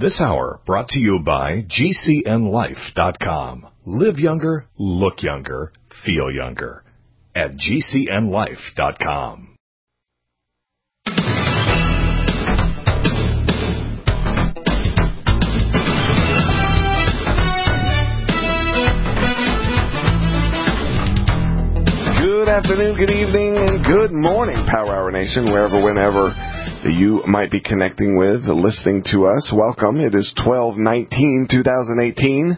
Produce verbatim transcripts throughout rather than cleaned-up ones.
This hour brought to you by G C N life dot com. Live younger, look younger, feel younger at G C N life dot com. Good afternoon, good evening, and good morning, Power Hour Nation, wherever, whenever you might be connecting with, listening to us. Welcome. It is twelve nineteen twenty eighteen,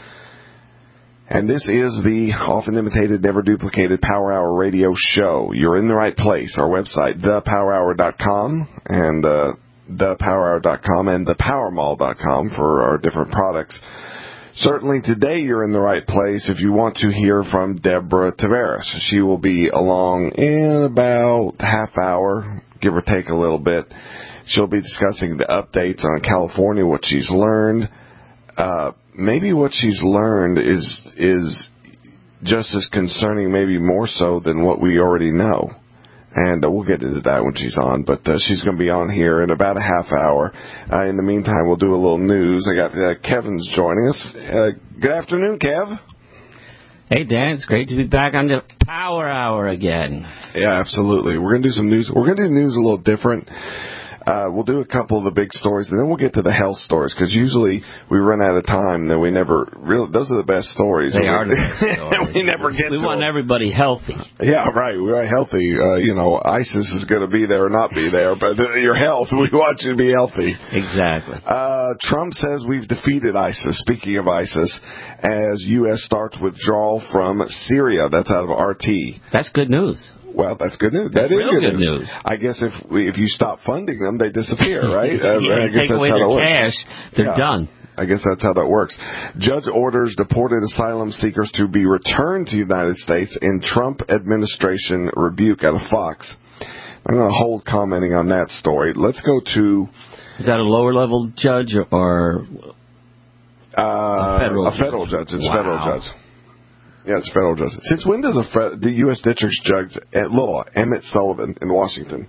and this is the often imitated, never duplicated Power Hour radio show. You're in the right place. Our website, the power hour dot com, and uh, the power hour dot com, and the power mall dot com for our different products. Certainly today you're in the right place if you want to hear from Deborah Tavares. She will be along in about half hour, give or take a little bit. She'll be discussing the updates on California, what she's learned. Uh, maybe what she's learned is is just as concerning, maybe more so than what we already know. And uh, we'll get into that when she's on. But uh, she's going to be on here in about a half hour. Uh, in the meantime, we'll do a little news. I got uh, Kevin's joining us. Uh, good afternoon, Kev. Hey, Dan. It's great to be back on the Power Hour again. Yeah, absolutely. We're going to do some news. We're going to do news a little different. Uh, we'll do a couple of the big stories, and then we'll get to the health stories, because usually we run out of time, and we never really, those are the best stories. They are the best stories. We never get we to want them. Everybody healthy. Yeah, right. We want healthy. Uh, you know, ISIS is going to be there or not be there, but your health, we want you to be healthy. Exactly. Uh, Trump says we've defeated ISIS. Speaking of ISIS, as U S starts withdrawal from Syria. That's out of R T. That's good news. Well, that's good news. That's that is real good, good news. news. I guess if we, if you stop funding them, they disappear, right? yeah, I guess take that's away how their that cash, works. they're Yeah. done. I guess that's how that works. Judge orders deported asylum seekers to be returned to the United States in Trump administration rebuke out of Fox. I'm going to hold commenting on that story. Let's go to... Is that a lower-level judge or uh, a federal a judge? federal judge? It's wow. a federal judge. Yeah, it's federal judge. Since when does a fe- the U S District Judge at law, Emmett Sullivan in Washington,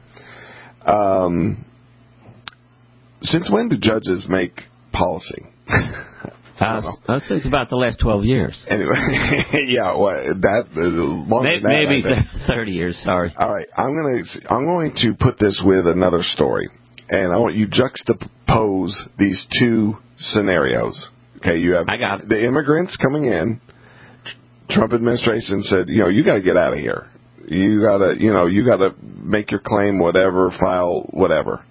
um, since when do judges make policy? Uh, uh, since about the last twelve years. Anyway, yeah, well, that uh, longer maybe, than that, maybe I think. thirty years. Sorry. All right, I'm going to I'm going to put this with another story, and I want you to juxtapose these two scenarios. Okay, you have I got it. the immigrants coming in. Trump administration said, you know, you got to get out of here. You got to, you know, you got to make your claim, whatever, file, whatever.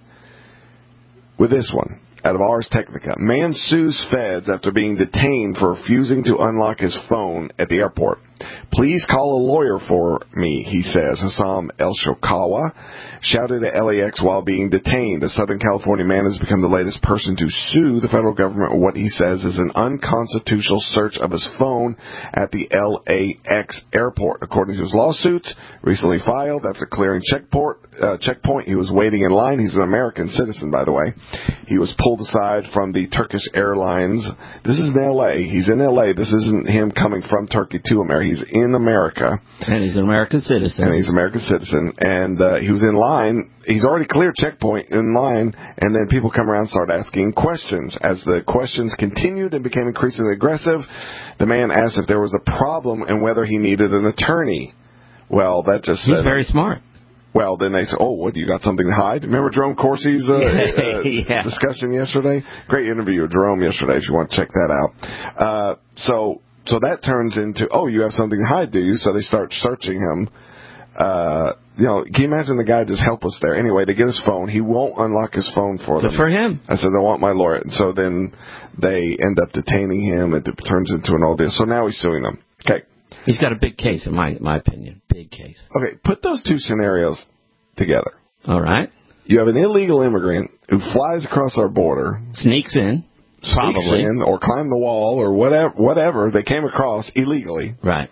With this one, out of Ars Technica, man sues feds after being detained for refusing to unlock his phone at the airport. Please call a lawyer for me, he says. Hassam El-Shokawa shouted at L A X while being detained. A Southern California man has become the latest person to sue the federal government for what he says is an unconstitutional search of his phone at the L A X airport. According to his lawsuits, recently filed after clearing checkpoint, uh, checkpoint, he was waiting in line. He's an American citizen, by the way. He was pulled aside from the Turkish Airlines. This is in L A. He's in L A. This isn't him coming from Turkey to America. He's in America. And he's an American citizen. And he's an American citizen. And uh, he was in line. He's already cleared checkpoint in line. And then people come around and start asking questions. As the questions continued and became increasingly aggressive, the man asked if there was a problem and whether he needed an attorney. Well, that just He's said, very smart. Well, then they say, oh, what, you got something to hide? Remember Jerome Corsi's uh, uh, yeah. discussion yesterday? Great interview with Jerome yesterday if you want to check that out. Uh, so so that turns into, oh, you have something to hide, do you? So they start searching him. Uh, you know, can you imagine the guy just helpless there? Anyway, they get his phone. He won't unlock his phone for them. Good for him. I said, I want my lawyer. And so then they end up detaining him. It turns into an all deal. So now he's suing them. Okay. He's got a big case, in my my opinion. Big case. Okay, put those two scenarios together. All right. You have an illegal immigrant who flies across our border. Sneaks in. Sneaks Probably. in or climb the wall or whatever, whatever they came across illegally. Right.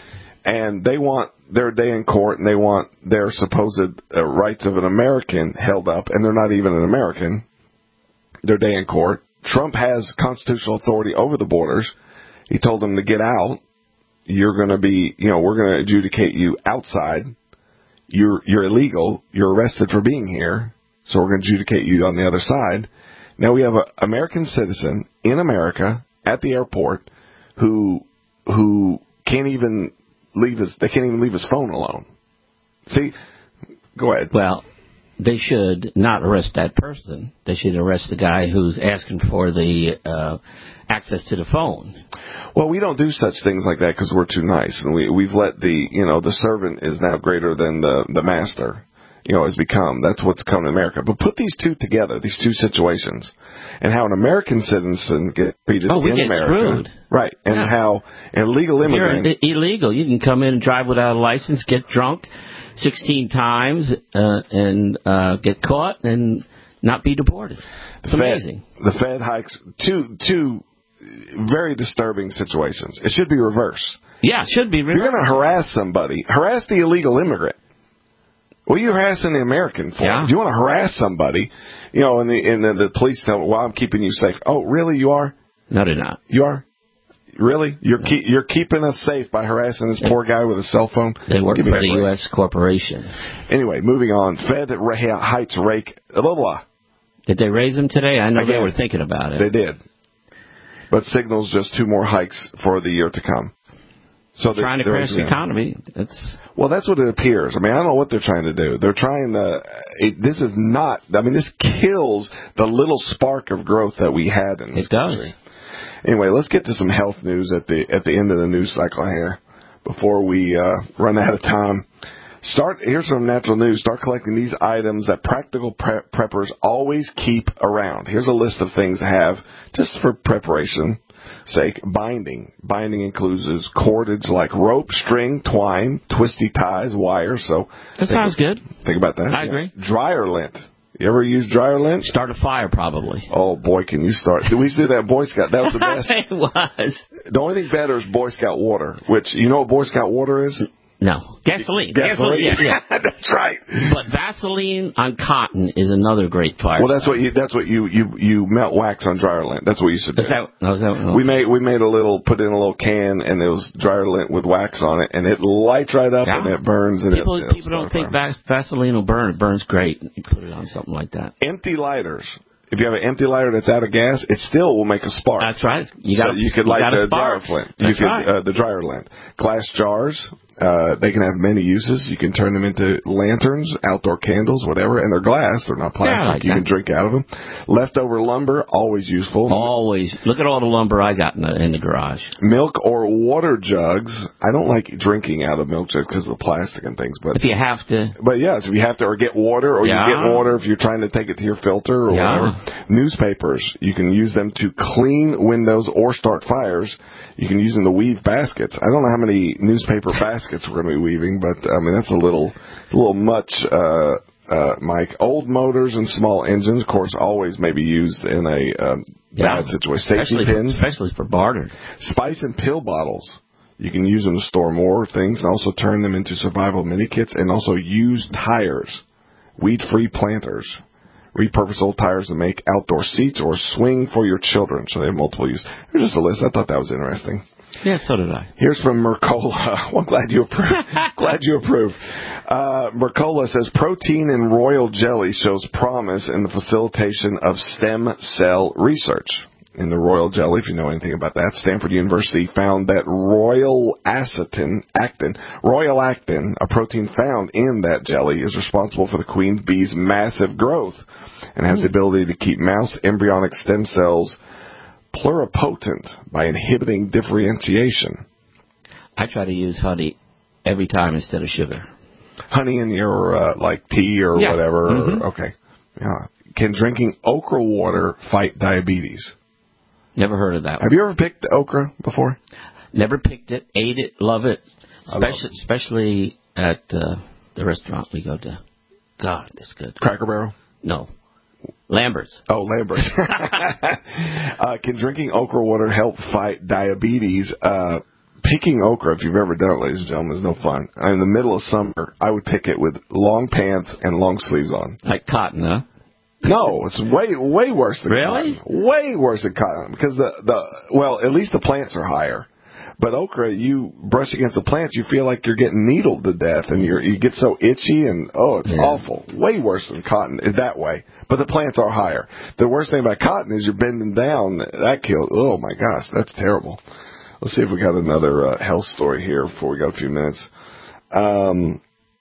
And they want their day in court, and they want their supposed uh, rights of an American held up, and they're not even an American. Their day in court. Trump has constitutional authority over the borders. He told them to get out. You're going to be, you know, we're going to adjudicate you outside. You're you're illegal. You're arrested for being here. So we're going to adjudicate you on the other side. Now we have an American citizen in America at the airport who who can't even leave his they can't even leave his phone alone. See, go ahead. Well, they should not arrest that person. They should arrest the guy who's asking for the uh, access to the phone. Well, we don't do such things like that because we're too nice, and we we've let the you know the servant is now greater than the the master. You know, has become. That's what's come to America. But put these two together, these two situations, and how an American citizen gets treated oh, we in get America. Screwed. Right, and yeah. how an illegal immigrant... You're illegal. You can come in and drive without a license, get drunk sixteen times, uh, and uh, get caught and not be deported. It's the amazing. Fed, the Fed hikes two, two very disturbing situations. It should be reversed. Yeah, it should be reversed. You're going to harass somebody. Harass the illegal immigrant. What are you harassing the American for? Yeah. Do you want to harass somebody? You know, and the, and the, the police tell me, well, I'm keeping you safe. Oh, really? You are? No, they're not. You are? Really? You're no. keep, you're keeping us safe by harassing this poor guy with a cell phone? They work for the U S corporation. Anyway, moving on. Fed heights rake. Blah, blah, blah. Did they raise them today? I know Again, they were thinking about it. They did. But signals just two more hikes for the year to come. So trying to crash the economy. That's well, that's what it appears. I mean, I don't know what they're trying to do. They're trying to. It, this is not. I mean, this kills the little spark of growth that we had in this It does. country. Anyway, let's get to some health news at the at the end of the news cycle here before we uh, run out of time. Start. Here's some natural news. Start collecting these items that practical pre- preppers always keep around. Here's a list of things to have just for preparation sake. Binding. Binding includes cordage like rope, string, twine, twisty ties, wire. So that sounds good. Think about that. I agree. Dryer lint. You ever use dryer lint? Start a fire, probably. Oh, boy, can you start. We used to do that at Boy Scout. That was the best. It was. The only thing better is Boy Scout water, which, you know what Boy Scout water is? No. Gasoline. Gasoline. Gasoline. Yeah, yeah. That's right. But Vaseline on cotton is another great fire. Well, that's what you. That's what you you you melt wax on dryer lint. That's what you used to do. Is that, was that, oh. We made we made a little put in a little can and it was dryer lint with wax on it and it lights right up yeah. and it burns and people it, people don't think Vas- Vaseline will burn. It burns great. You put it on something like that. Empty lighters. If you have an empty lighter that's out of gas, it still will make a spark. That's right. You got so you could you light the dryer flint. That's you could, right. Uh, the dryer lint. Glass jars. Uh, they can have many uses. You can turn them into lanterns, outdoor candles, whatever. And they're glass. They're not plastic. Yeah, I like you that. can drink out of them. Leftover lumber, always useful. Always. Look at all the lumber I got in the, in the garage. Milk or water jugs. I don't like drinking out of milk jugs because of the plastic and things. But if you have to. But yes, if you have to, or get water, or yeah. you get water if you're trying to take it to your filter or yeah. whatever. Newspapers. You can use them to clean windows or start fires. You can use them to weave baskets. I don't know how many newspaper baskets we're going to be weaving, but I mean that's a little, a little much, uh, uh, Mike. Old motors and small engines, of course, always may be used in a um, yeah. bad situation. Safety especially pins, for, especially for barter. Spice and pill bottles. You can use them to store more things, and also turn them into survival mini kits, and also used tires, weed-free planters. Repurpose old tires to make outdoor seats or swing for your children. So they have multiple uses. Here's just a list. I thought that was interesting. Yeah, so did I. Here's from Mercola. Well, I'm glad you approve. glad you approve. Uh, Mercola says protein in royal jelly shows promise in the facilitation of stem cell research. In the royal jelly, if you know anything about that, Stanford University found that royal actin, actin, royal actin, a protein found in that jelly, is responsible for the queen bee's massive growth and has the ability to keep mouse embryonic stem cells pluripotent by inhibiting differentiation. I try to use honey every time instead of sugar. Honey in your, uh, like, tea or yeah. whatever. Mm-hmm. Or, okay. Yeah. Can drinking okra water fight diabetes? Never heard of that one. Have you ever picked okra before? Never picked it, ate it, love it. Especially, love it. especially at uh, the restaurant we go to. God, that's good. Cracker Barrel? No. Lambert's. Oh, Lambert's. uh, can drinking okra water help fight diabetes? Uh, picking okra, if you've ever done it, ladies and gentlemen, is no fun. In the middle of summer, I would pick it with long pants and long sleeves on. Like cotton, huh? No, it's way way worse than really? cotton. Way worse than cotton because the the well, at least the plants are higher. But okra, you brush against the plants, you feel like you're getting needled to death, and you you get so itchy, and oh, it's yeah. awful. Way worse than cotton is that way. But the plants are higher. The worst thing about cotton is you're bending down. That kills. Oh my gosh, that's terrible. Let's see if we got another uh, health story here before we got a few minutes. Um,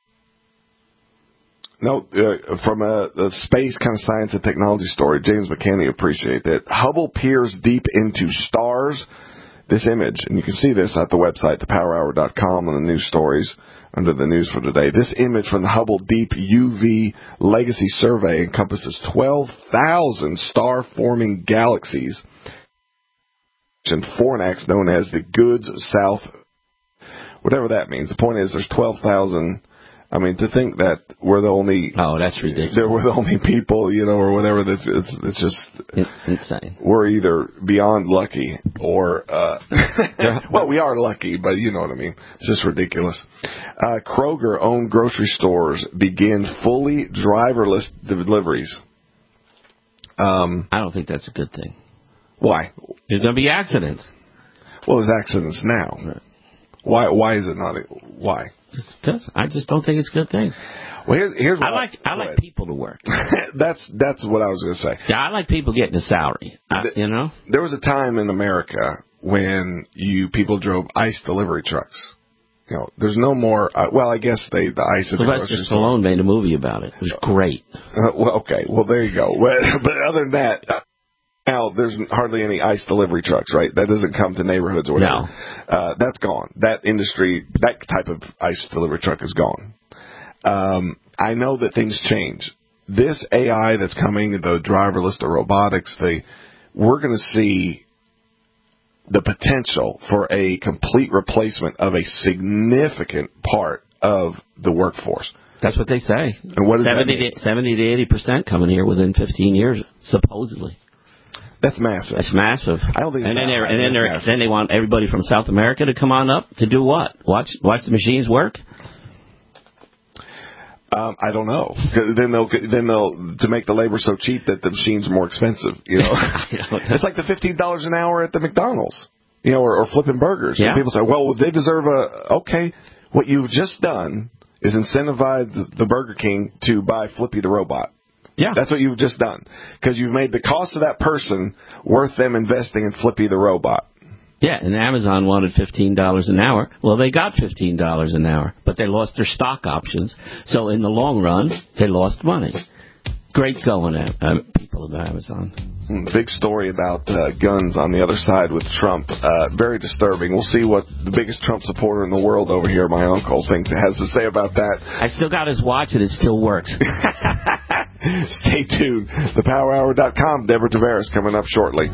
no, uh, from a, a space kind of science and technology story, James McKinney, appreciate that. Hubble peers deep into stars. This image, and you can see this at the website, the power hour dot com, on the news stories under the news for today. This image from the Hubble Deep U V Legacy Survey encompasses twelve thousand star-forming galaxies in Fornax, known as the Goods South, whatever that means. The point is there's twelve thousand. I mean, to think that we're the only... Oh, that's ridiculous. That we're the only people, you know, or whatever, that's it's, it's just... It's insane. We're either beyond lucky or... Uh, well, we are lucky, but you know what I mean. It's just ridiculous. Uh, Kroger-owned grocery stores begin fully driverless deliveries. Um, I don't think that's a good thing. Why? There's going to be accidents. Well, there's accidents now. Right. Why? Why is it not? A, why? Because I just don't think it's a good thing. Well, here's, here's what I like. I, I like people to work. that's that's what I was going to say. Yeah, I like people getting a salary. I, you know, there was a time in America when you people drove ICE delivery trucks. You know, there's no more. Uh, well, I guess they the ICE. Sylvester Stallone made a movie about it. It was great. Uh, well, okay. Well, there you go. But other than that. Uh, Now, there's hardly any ICE delivery trucks, right? That doesn't come to neighborhoods or whatever. No. Uh, that's gone. That industry, that type of ICE delivery truck is gone. Um, I know that things change. This A I that's coming, the driverless, the robotics, the, we're going to see the potential for a complete replacement of a significant part of the workforce. That's what they say. And what does seventy that mean? to, seventy to eighty percent coming here within fifteen years, supposedly. That's massive. That's massive. I don't think. And then they and then they then they want everybody from South America to come on up to do what? Watch watch the machines work. Um, I don't know. Then they'll then they'll to make the labor so cheap that the machines are more expensive. You know, it's like the fifteen dollars an hour at the McDonald's. You know, or, or flipping burgers. Yeah. And people say, well, they deserve a okay. What you've just done is incentivize the, the Burger King to buy Flippy the robot. Yeah. That's what you've just done. Because you've made the cost of that person worth them investing in Flippy the robot. Yeah, and Amazon wanted fifteen dollars an hour. Well, they got fifteen dollars an hour, but they lost their stock options. So in the long run, they lost money. Great going, uh, people of Amazon. Big story about uh, guns on the other side with Trump. Uh, very disturbing. We'll see what the biggest Trump supporter in the world over here, my uncle, thinks has to say about that. I still got his watch and it still works. Stay tuned. the power hour dot com. Deborah Tavares coming up shortly.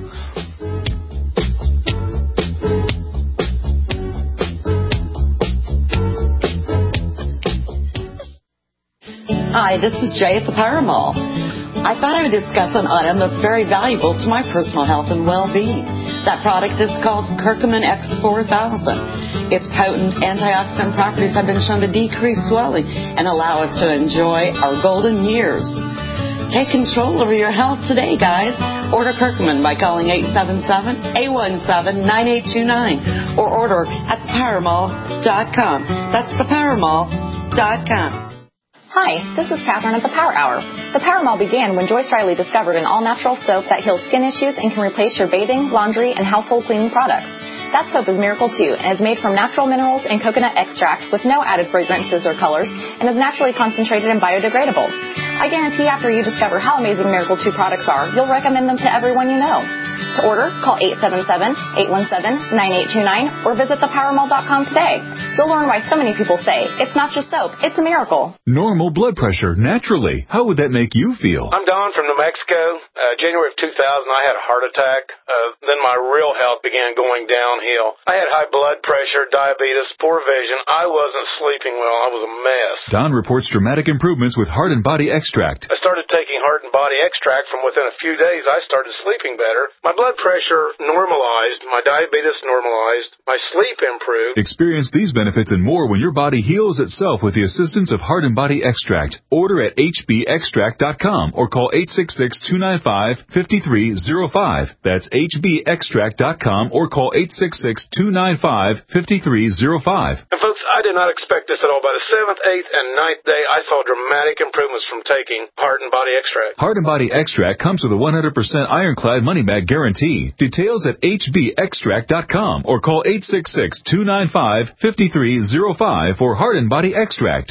Hi, this is Jay at the Power Mall. I thought I would discuss an item that's very valuable to my personal health and well-being. That product is called Curcumin X four thousand. Its potent antioxidant properties have been shown to decrease swelling and allow us to enjoy our golden years. Take control over your health today, guys. Order Curcumin by calling eight seven seven, eight one seven, nine eight two nine or order at the power mall dot com. That's the power mall dot com. Hi, this is Catherine at the Power Hour. The Power Mall began when Joyce Riley discovered an all-natural soap that heals skin issues and can replace your bathing, laundry, and household cleaning products. That soap is Miracle two and is made from natural minerals and coconut extract with no added fragrances or colors and is naturally concentrated and biodegradable. I guarantee after you discover how amazing Miracle two products are, you'll recommend them to everyone you know. To order, call eight seven seven, eight one seven, nine eight two nine or visit the power mall dot com today. You'll learn why so many people say, it's not just soap, it's a miracle. Normal blood pressure, naturally. How would that make you feel? I'm Don from New Mexico. Uh, January of two thousand, I had a heart attack. Uh, then my real health began going downhill. I had high blood pressure, diabetes, poor vision. I wasn't sleeping well. I was a mess. Don reports dramatic improvements with Heart and Body Extract. I started taking Heart and Body Extract. From within a few days, I started sleeping better. My blood pressure normalized, my diabetes normalized, my sleep improved. Experience these benefits and more when your body heals itself with the assistance of Heart and Body Extract. Order at H B extract dot com or call eight six six, two nine five, five three zero five. That's H B extract dot com or call eight six six, two nine five, five three zero five. And folks, I did not expect this at all. By the seventh, eighth, and ninth day, I saw dramatic improvements from taking Heart and Body Extract. Heart and Body Extract comes with a one hundred percent ironclad money-back guarantee. Details at H B extract dot com or call eight six six, two nine five, five three zero five for Heart and Body Extract.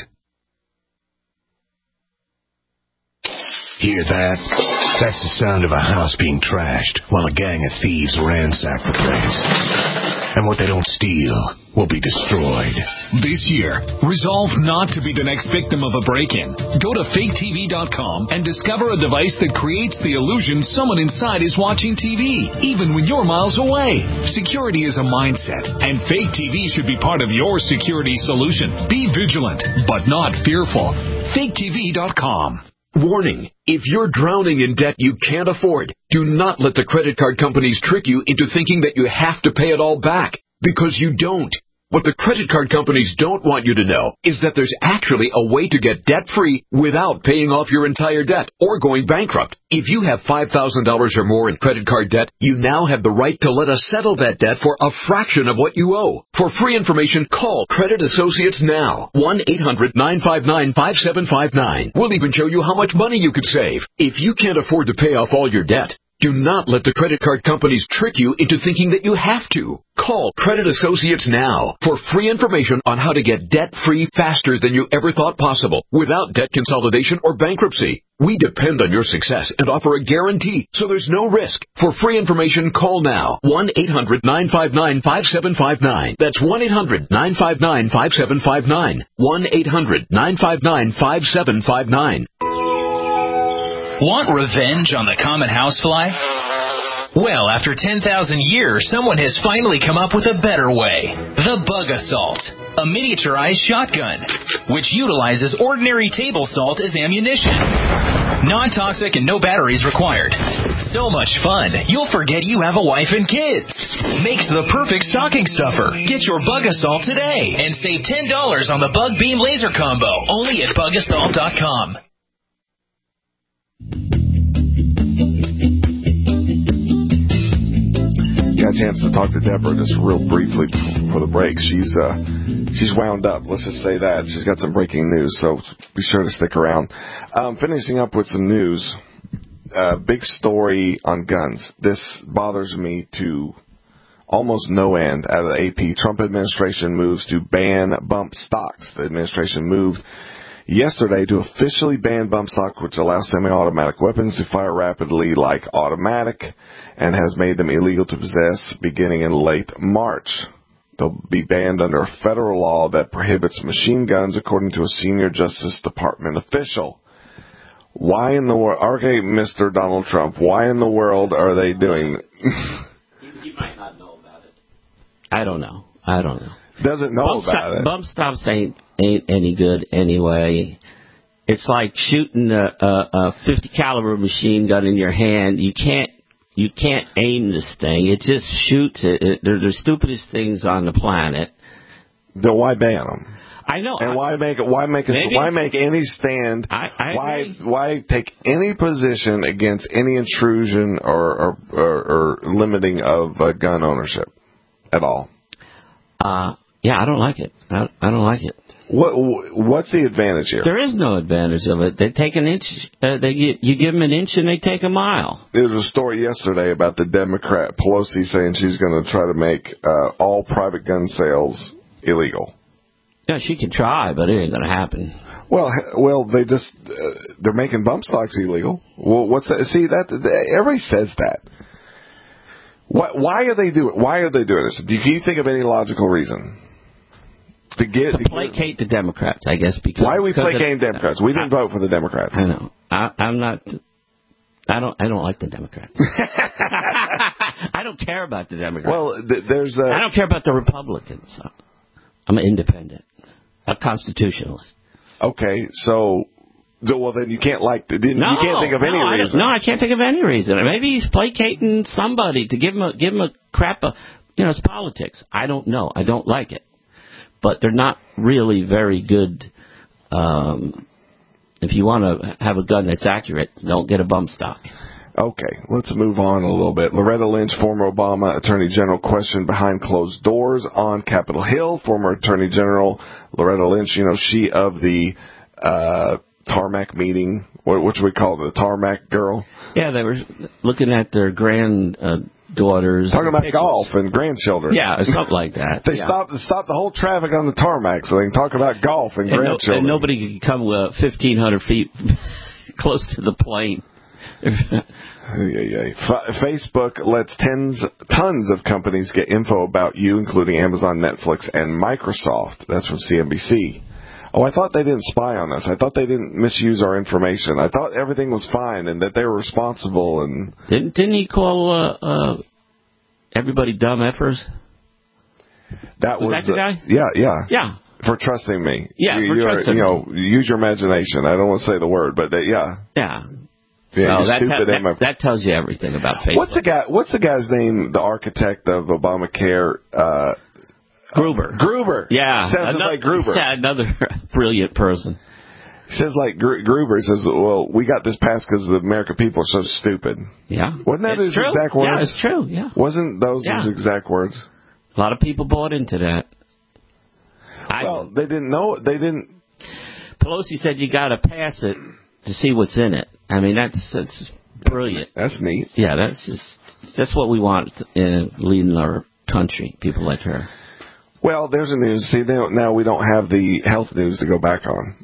Hear that? That's the sound of a house being trashed while a gang of thieves ransack the place. And what they don't steal will be destroyed. This year, resolve not to be the next victim of a break-in. Go to fake T V dot com and discover a device that creates the illusion someone inside is watching T V, even when you're miles away. Security is a mindset, and Fake T V should be part of your security solution. Be vigilant, but not fearful. fake T V dot com. Warning, if you're drowning in debt you can't afford, do not let the credit card companies trick you into thinking that you have to pay it all back, because you don't. What the credit card companies don't want you to know is that there's actually a way to get debt-free without paying off your entire debt or going bankrupt. If you have five thousand dollars or more in credit card debt, you now have the right to let us settle that debt for a fraction of what you owe. For free information, call Credit Associates now. one eight hundred, nine five nine, five seven five nine. We'll even show you how much money you could save. If you can't afford to pay off all your debt, do not let the credit card companies trick you into thinking that you have to. Call Credit Associates now for free information on how to get debt-free faster than you ever thought possible without debt consolidation or bankruptcy. We depend on your success and offer a guarantee, so there's no risk. For free information, call now. one eight hundred, nine five nine, five seven five nine. That's one eight hundred, nine five nine, five seven five nine. one eight hundred, nine five nine, five seven five nine. Want revenge on the common housefly? Well, after ten thousand years, someone has finally come up with a better way. The Bug Assault, a miniaturized shotgun, which utilizes ordinary table salt as ammunition. Non-toxic and no batteries required. So much fun, you'll forget you have a wife and kids. Makes the perfect stocking stuffer. Get your Bug Assault today and save ten dollars on the Bug Beam Laser Combo, only at bug assault dot com. Got a chance to talk to Deborah just real briefly before the break. She's uh, she's wound up. Let's just say that. She's got some breaking news, so be sure to stick around. Um, finishing up with some news. Uh, big story on guns. This bothers me to almost no end out of the A P. Trump administration moves to ban bump stocks. The administration moved yesterday to officially ban bump stock, which allows semi-automatic weapons to fire rapidly like automatic, and has made them illegal to possess beginning in late March. They'll be banned under a federal law that prohibits machine guns, according to a senior Justice Department official. Why in the world, okay, Mister Donald Trump, why in the world are they doing you, you might not know about it. I don't know. I don't know. Doesn't know bump about stop, it. Bump stops ain't ain't any good anyway. It's like shooting a, a, a fifty caliber machine gun in your hand. You can't you can't aim this thing. It just shoots. It, it, they're the stupidest things on the planet. Then why ban them? I know. And I, why make why make a, why make any stand? I, I why agree. why take any position against any intrusion or or, or, or limiting of uh, gun ownership at all? Uh, yeah, I don't like it. I, I don't like it. What what's the advantage here? There is no advantage of it. They take an inch. Uh, they get, you give them an inch and they take a mile. There was a story yesterday about the Democrat Pelosi saying she's going to try to make uh, all private gun sales illegal. Yeah, she can try, but it ain't going to happen. Well, well, they just uh, they're making bump stocks illegal. Well, what's that? See that everybody says that. Why, why are they doing? Why are they doing this? Do you, can you think of any logical reason? To get to placate the Democrats, I guess. Because why are we because placating Democrats? We didn't I, vote for the Democrats. I know. I, I'm not. I don't. I don't like the Democrats. I don't care about the Democrats. Well, th- there's. A, I don't care about the Republicans. I'm an independent, a constitutionalist. Okay, so So, well, then you can't like the, no, you can't think of any no, reason. I no, I can't think of any reason. Maybe he's placating somebody to give him a, give him a crap. A, you know, it's politics. I don't know. I don't like it. But they're not really very good. Um, if you want to have a gun that's accurate, don't get a bump stock. Okay, let's move on a little bit. Loretta Lynch, former Obama Attorney General, questioned behind closed doors on Capitol Hill. Former Attorney General Loretta Lynch, you know, she of the uh, tarmac meeting, what, what should we call it, the tarmac girl? Yeah, they were looking at their granddaughters. Talking about pictures. Golf and grandchildren. Yeah, something like that. They yeah. stopped stopped the whole traffic on the tarmac so they can talk about golf and, and grandchildren. No, and nobody could come uh, fifteen hundred feet close to the plane. yeah, yeah. F- Facebook lets tens, tons of companies get info about you, including Amazon, Netflix, and Microsoft. That's from C N B C. Oh, I thought they didn't spy on us. I thought they didn't misuse our information. I thought everything was fine and that they were responsible. And didn't didn't he call uh, uh, everybody dumb effers? That was, was that the uh, guy? Yeah, yeah, yeah. For trusting me. Yeah, you, for trusting You know, use your imagination. I don't want to say the word, but they, yeah. Yeah. Yeah, so that, stupid that, that, that tells you everything about Facebook. What's the guy? What's the guy's name? The architect of Obamacare. Uh, Gruber. Uh, Gruber. Yeah. Sounds another, just like Gruber. Yeah, another brilliant person. He says like Gr- Gruber says, "Well, we got this passed because the American people are so stupid." Yeah. Wasn't that it's his true. exact words? Yeah, it's true. Yeah. Wasn't those yeah. his exact words? A lot of people bought into that. Well, I, they didn't know. They didn't. Pelosi said you got to pass it to see what's in it. I mean, that's that's brilliant. That's neat. Yeah, that's just that's what we want in leading our country. People like her. Well, there's a news. See, now, now we don't have the health news to go back on.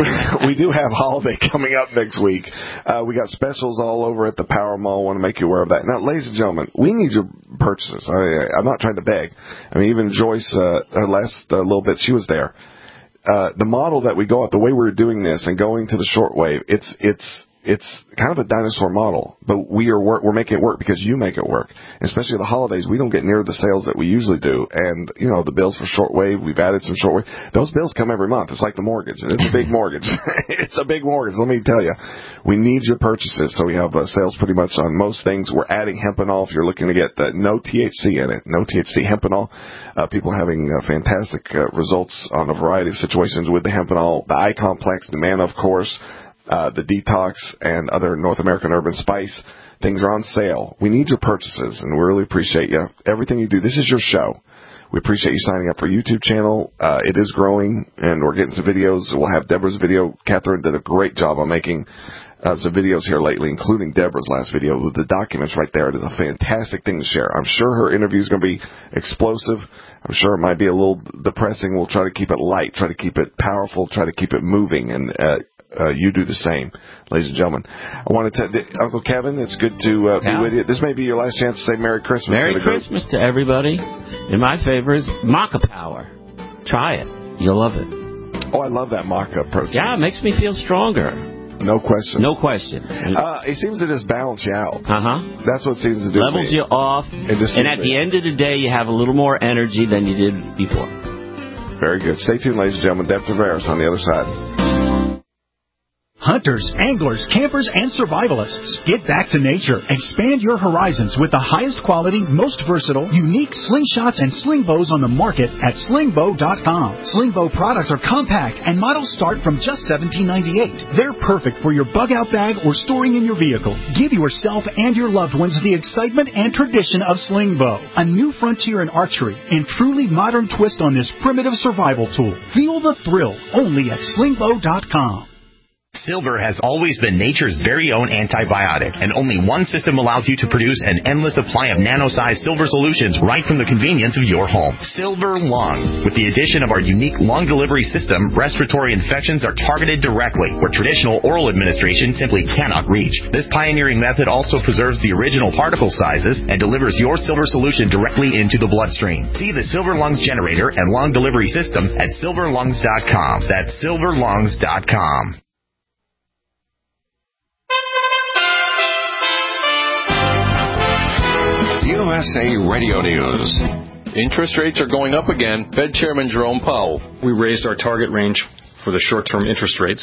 We do have holiday coming up next week. Uh, we got specials all over at the Power Mall. Want to make you aware of that. Now, ladies and gentlemen, we need your purchases. I, I'm not trying to beg. I mean, even Joyce, uh, her last uh, little bit, she was there. Uh, the model that we go at, the way we're doing this and going to the shortwave, it's it's it's kind of a dinosaur model, but we are work, we're making it work because you make it work. Especially the holidays, we don't get near the sales that we usually do. And, you know, the bills for shortwave, we've added some shortwave. Those bills come every month. It's like the mortgage. And it's a big mortgage. It's a big mortgage. Let me tell you. We need your purchases. So we have uh, sales pretty much on most things. We're adding Hempenol if you're looking to get uh, no T H C in it. No T H C Hempenol. Uh, people are having uh, fantastic uh, results on a variety of situations with the Hempenol. The I-Complex, the Man, of course. Uh, the Detox and other North American Urban Spice. Things are on sale. We need your purchases, and we really appreciate you. Everything you do. This is your show. We appreciate you signing up for our YouTube channel. Uh, it is growing, and we're getting some videos. We'll have Deborah's video. Catherine did a great job on making uh, some videos here lately, including Deborah's last video with the documents right there. It is a fantastic thing to share. I'm sure her interview is going to be explosive. I'm sure it might be a little depressing. We'll try to keep it light, try to keep it powerful, try to keep it moving, and uh, Uh, you do the same, ladies and gentlemen. I wanted to, Uncle Kevin, it's good to uh, be yeah. with you. This may be your last chance to say Merry Christmas. Merry to Christmas to everybody. And my favorite is Maca Power. Try it. You'll love it. Oh, I love that Maca protein. Yeah, it makes me feel stronger. No question. No question. Uh, it seems to just balance you out. Uh-huh. That's what it seems to do. Levels you off. And at the end of the day, you have a little more energy than you did before. Very good. Stay tuned, ladies and gentlemen. Deb Tavares on the other side. Hunters, anglers, campers, and survivalists. Get back to nature. Expand your horizons with the highest quality, most versatile, unique slingshots and sling bows on the market at sling bow dot com. Sling bow products are compact and models start from just seventeen ninety-eight. They're perfect for your bug out bag or storing in your vehicle. Give yourself and your loved ones the excitement and tradition of sling bow, a new frontier in archery and truly modern twist on this primitive survival tool. Feel the thrill only at sling bow dot com. Silver has always been nature's very own antibiotic, and only one system allows you to produce an endless supply of nano-sized silver solutions right from the convenience of your home. Silver Lungs. With the addition of our unique lung delivery system, respiratory infections are targeted directly, where traditional oral administration simply cannot reach. This pioneering method also preserves the original particle sizes and delivers your silver solution directly into the bloodstream. See the Silver Lungs generator and lung delivery system at silver lungs dot com. That's silver lungs dot com. U S A Radio News. Interest rates are going up again. Fed Chairman Jerome Powell. We raised our target range for the short-term interest rates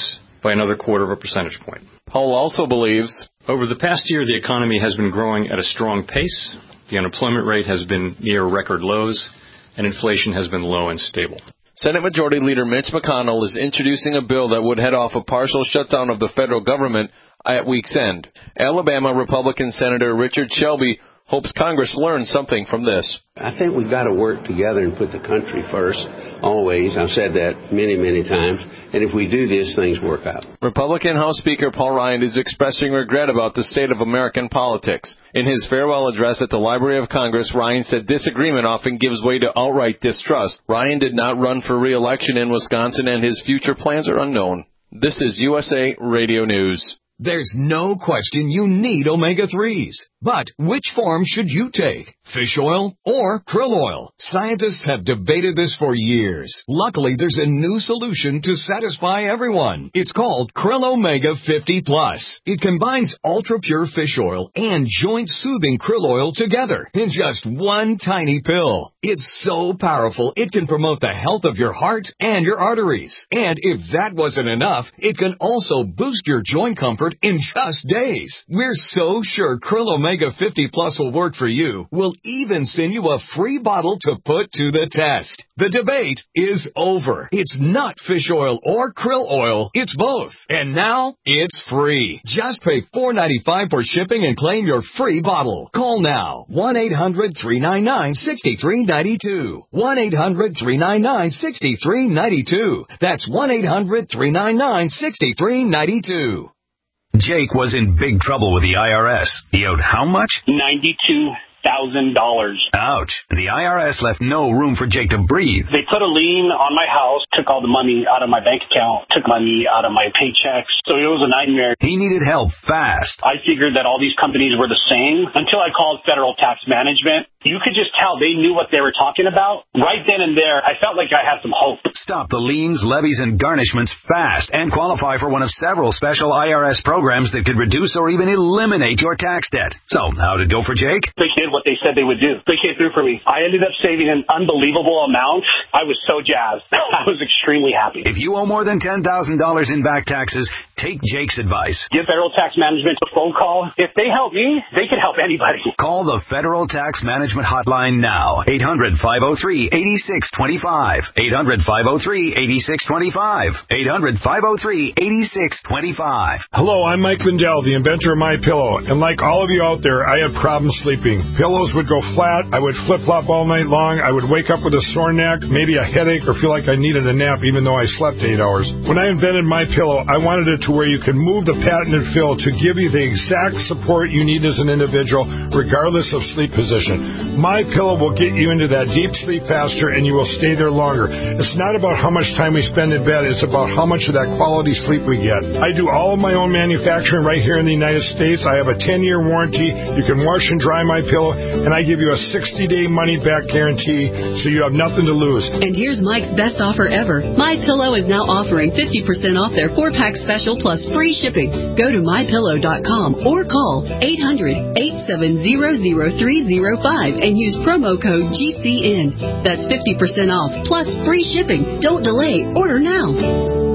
by another quarter of a percentage point. Powell also believes, over the past year, the economy has been growing at a strong pace, the unemployment rate has been near record lows, and inflation has been low and stable. Senate Majority Leader Mitch McConnell is introducing a bill that would head off a partial shutdown of the federal government at week's end. Alabama Republican Senator Richard Shelby hopes Congress learns something from this. I think we've got to work together and put the country first, always. I've said that many, many times. And if we do this, things work out. Republican House Speaker Paul Ryan is expressing regret about the state of American politics. In his farewell address at the Library of Congress, Ryan said disagreement often gives way to outright distrust. Ryan did not run for re-election in Wisconsin, and his future plans are unknown. This is U S A Radio News. There's no question you need omega threes. But which form should you take? Fish oil or krill oil? Scientists have debated this for years. Luckily, there's a new solution to satisfy everyone. It's called Krill Omega fifty plus. It combines ultra-pure fish oil and joint-soothing krill oil together in just one tiny pill. It's so powerful, it can promote the health of your heart and your arteries. And if that wasn't enough, it can also boost your joint comfort in just days. We're so sure Krill Omega fifty plus will work for you. We'll even send you a free bottle to put to the test. The debate is over. It's not fish oil or krill oil. It's both. And now it's free. Just pay four dollars and ninety-five cents for shipping and claim your free bottle. Call now. one eight hundred three nine nine six three nine two. one eight hundred three nine nine six three nine two. That's one eight hundred three nine nine six three nine two. Jake was in big trouble with the I R S. He owed how much? ninety-two thousand dollars. Ouch. The I R S left no room for Jake to breathe. They put a lien on my house, took all the money out of my bank account, took money out of my paychecks. So it was a nightmare. He needed help fast. I figured that all these companies were the same until I called Federal Tax Management. You could just tell they knew what they were talking about. Right then and there, I felt like I had some hope. Stop the liens, levies, and garnishments fast and qualify for one of several special I R S programs that could reduce or even eliminate your tax debt. So, how'd it go for Jake? They did what they said they would do. They came through for me. I ended up saving an unbelievable amount. I was so jazzed. I was extremely happy. If you owe more than ten thousand dollars in back taxes, take Jake's advice. Give Federal Tax Management a phone call. If they help me, they can help anybody. Call the Federal Tax Management Hotline now. eight hundred five oh three eight six two five. eight hundred five oh three eight six two five. eight hundred five oh three eight six two five. Hello, I'm Mike Lindell, the inventor of MyPillow. And like all of you out there, I had problems sleeping. Pillows would go flat. I would flip-flop all night long. I would wake up with a sore neck, maybe a headache, or feel like I needed a nap even though I slept eight hours. When I invented MyPillow, I wanted it to where you can move the patented fill to give you the exact support you need as an individual, regardless of sleep position. MyPillow will get you into that deep sleep faster, and you will stay there longer. It's not about how much time we spend in bed. It's about how much of that quality sleep we get. I do all of my own manufacturing right here in the United States. I have a ten-year warranty. You can wash and dry MyPillow, and I give you a sixty-day money-back guarantee, so you have nothing to lose. And here's Mike's best offer ever. MyPillow is now offering fifty percent off their four-pack special plus free shipping. Go to my pillow dot com or call eight hundred eight seven zero zero three zero five and use promo code G C N. That's fifty percent off plus free shipping. Don't delay. Order now.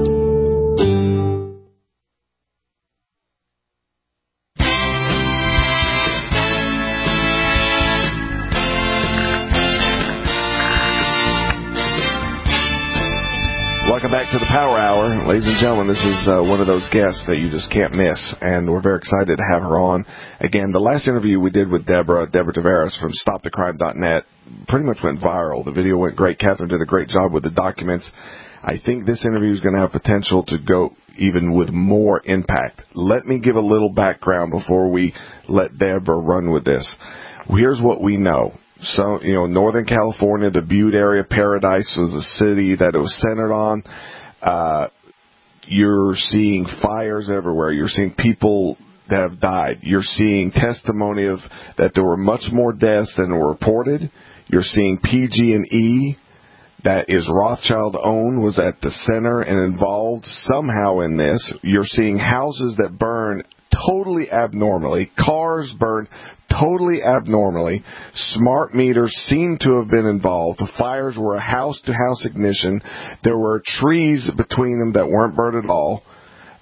Welcome back to the Power Hour. Ladies and gentlemen, this is uh, one of those guests that you just can't miss, and we're very excited to have her on. Again, the last interview we did with Deborah, Deborah Tavares from stop the crime dot net, pretty much went viral. The video went great. Catherine did a great job with the documents. I think this interview is going to have potential to go even with more impact. Let me give a little background before we let Deborah run with this. Here's what we know. So, you know, Northern California, the Butte area, Paradise was a city that it was centered on. Uh, you're seeing fires everywhere. You're seeing people that have died. You're seeing testimony of that there were much more deaths than were reported. You're seeing P G and E, that is Rothschild owned, was at the center and involved somehow in this. You're seeing houses that burn totally abnormally, cars burned totally abnormally. Smart meters seem to have been involved. The fires were a house-to-house ignition. There were trees between them that weren't burned at all.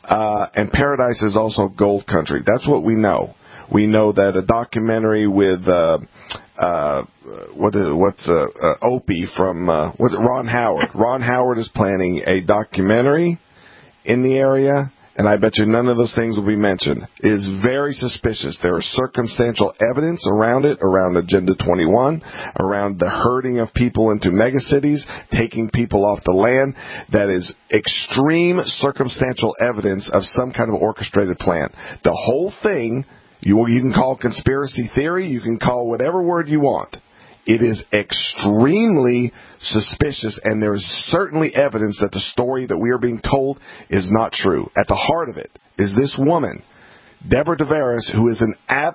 Uh, and Paradise is also gold country. That's what we know. We know that a documentary with uh, uh, what is, what's uh, uh, Opie from uh, what's it, Ron Howard. Ron Howard is planning a documentary in the area, and I bet you none of those things will be mentioned. It is very suspicious. There is circumstantial evidence around it, around Agenda twenty-one, around the herding of people into megacities, taking people off the land. That is extreme circumstantial evidence of some kind of orchestrated plan. The whole thing, you, you can call conspiracy theory, you can call whatever word you want. It is extremely suspicious, and there is certainly evidence that the story that we are being told is not true. At the heart of it is this woman, Deborah Tavares, who is an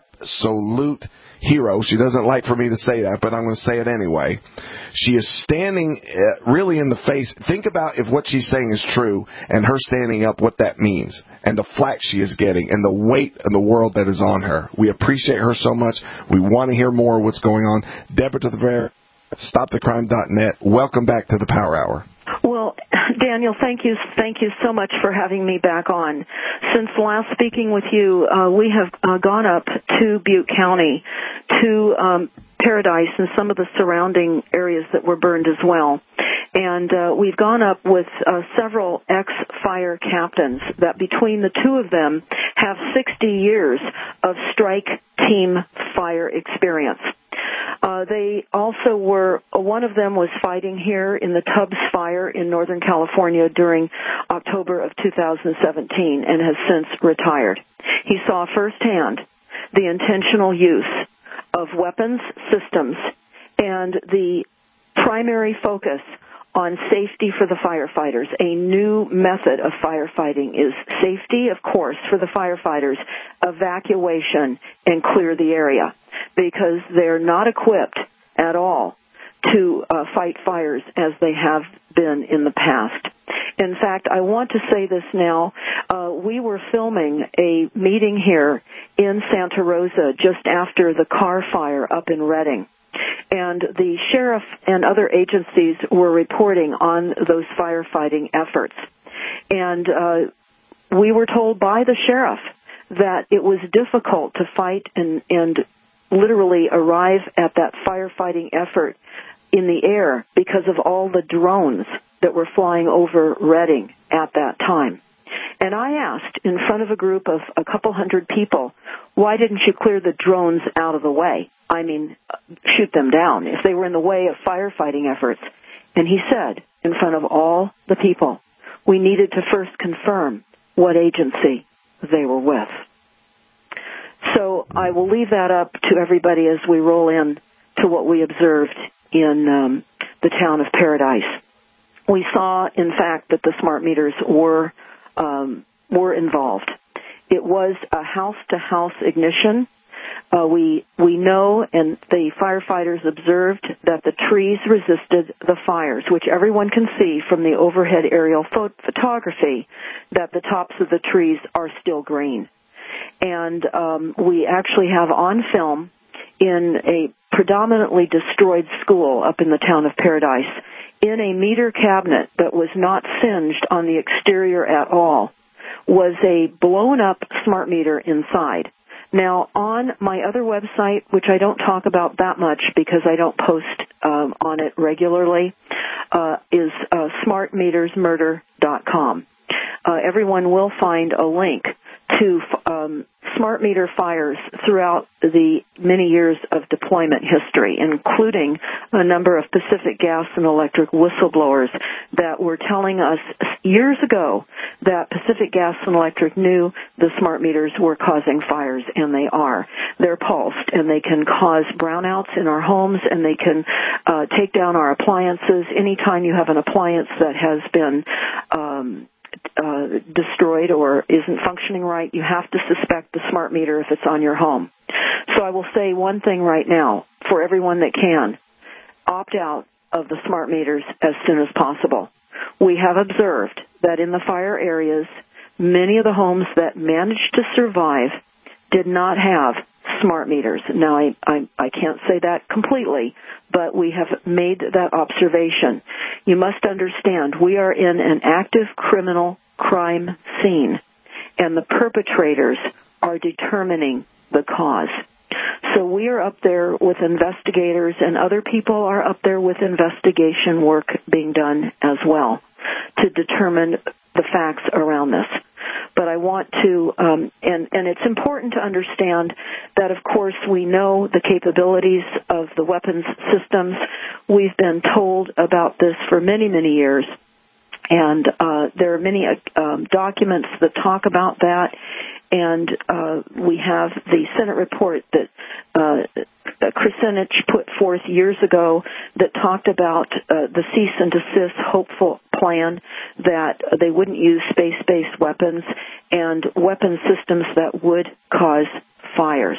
absolute hero. She doesn't like for me to say that, but I'm going to say it anyway. She is standing uh, really in the face. Think about if what she's saying is true and her standing up, what that means, and the flack she is getting and the weight of the world that is on her. We appreciate her so much. We want to hear more of what's going on. Deborah Tavares, stop the crime dot net. Welcome back to the Power Hour. Well, Daniel, thank you, thank you so much for having me back on. Since last speaking with you, uh, we have uh, gone up to Butte County, to um, Paradise and some of the surrounding areas that were burned as well. And uh, we've gone up with uh, several ex-fire captains that between the two of them have sixty years of strike team fire experience. Uh, they also were, one of them was fighting here in the Tubbs Fire in Northern California during October of two thousand seventeen and has since retired. He saw firsthand the intentional use of weapons systems and the primary focus on safety for the firefighters. A new method of firefighting is safety, of course, for the firefighters, evacuation, and clear the area, because they're not equipped at all to uh, fight fires as they have been in the past. In fact, I want to say this now. Uh, we were filming a meeting here in Santa Rosa just after the Carr fire up in Redding. And the sheriff and other agencies were reporting on those firefighting efforts. And uh, we were told by the sheriff that it was difficult to fight and, and literally arrive at that firefighting effort in the air because of all the drones that were flying over Redding at that time. And I asked in front of a group of a couple hundred people, why didn't you clear the drones out of the way? I mean, shoot them down if they were in the way of firefighting efforts. And he said, in front of all the people, we needed to first confirm what agency they were with. So I will leave that up to everybody as we roll in to what we observed in um, the town of Paradise. We saw, in fact, that the smart meters were um, were involved. It was a house-to-house ignition. Uh, we we know, and the firefighters observed, that the trees resisted the fires, which everyone can see from the overhead aerial pho- photography, that the tops of the trees are still green. And um, we actually have on film in a predominantly destroyed school up in the town of Paradise, in a meter cabinet that was not singed on the exterior at all, was a blown-up smart meter inside. Now, on my other website, which I don't talk about that much because I don't post um, on it regularly, uh, is uh, smart meters murder dot com. Uh, everyone will find a link to um, smart meter fires throughout the many years of deployment history, including a number of Pacific Gas and Electric whistleblowers that were telling us years ago that Pacific Gas and Electric knew the smart meters were causing fires, and they are. They're pulsed, and they can cause brownouts in our homes, and they can uh, take down our appliances. Anytime you have an appliance that has been um, Uh, destroyed or isn't functioning right, you have to suspect the smart meter if it's on your home. So I will say one thing right now for everyone that can. Opt out of the smart meters as soon as possible. We have observed that in the fire areas, many of the homes that managed to survive did not have smart meters. Now, I, I, I can't say that completely, but we have made that observation. You must understand, we are in an active criminal crime scene. and the perpetrators are determining the cause. So we are up there with investigators, and other people are up there with investigation work being done as well to determine the facts around this. But I want to, um, and, and it's important to understand that, of course, we know the capabilities of the weapons systems. We've been told about this for many, many years. And uh, there are many uh, um, documents that talk about that. And uh, we have the Senate report that uh, Kucinich put forth years ago that talked about uh, the cease and desist hopeful plan that they wouldn't use space-based weapons and weapon systems that would cause fires.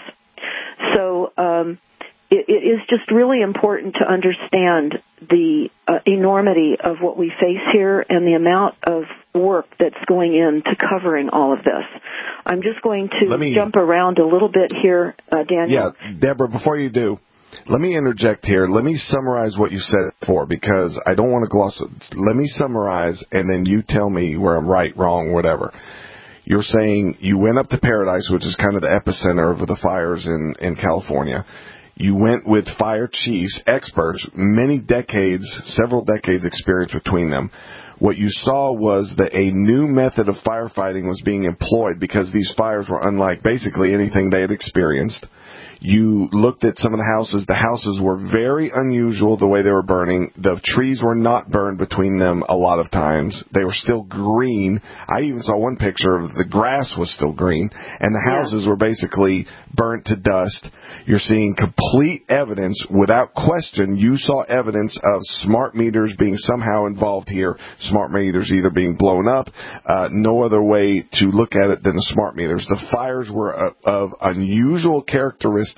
So um, it, it is just really important to understand the uh, enormity of what we face here and the amount of work that's going into covering all of this. I'm just going to Let me, jump around a little bit here, uh, Daniel. Yeah, Deborah, before you do, let me interject here. Let me summarize what you said before, because I don't want to gloss it. Let me summarize, and then you tell me where I'm right, wrong, whatever. You're saying you went up to Paradise, which is kind of the epicenter of the fires in, in California. You went with fire chiefs, experts, many decades, several decades experience between them. What you saw was that a new method of firefighting was being employed because these fires were unlike basically anything they had experienced. You looked at some of the houses. The houses were very unusual the way they were burning. The trees were not burned between them a lot of times. They were still green. I even saw one picture of the grass was still green, and the houses yeah. were basically burnt to dust. You're seeing complete evidence. Without question, you saw evidence of smart meters being somehow involved here. Smart meters either being blown up, uh, no other way to look at it than the smart meters. The fires were uh, of unusual characteristics.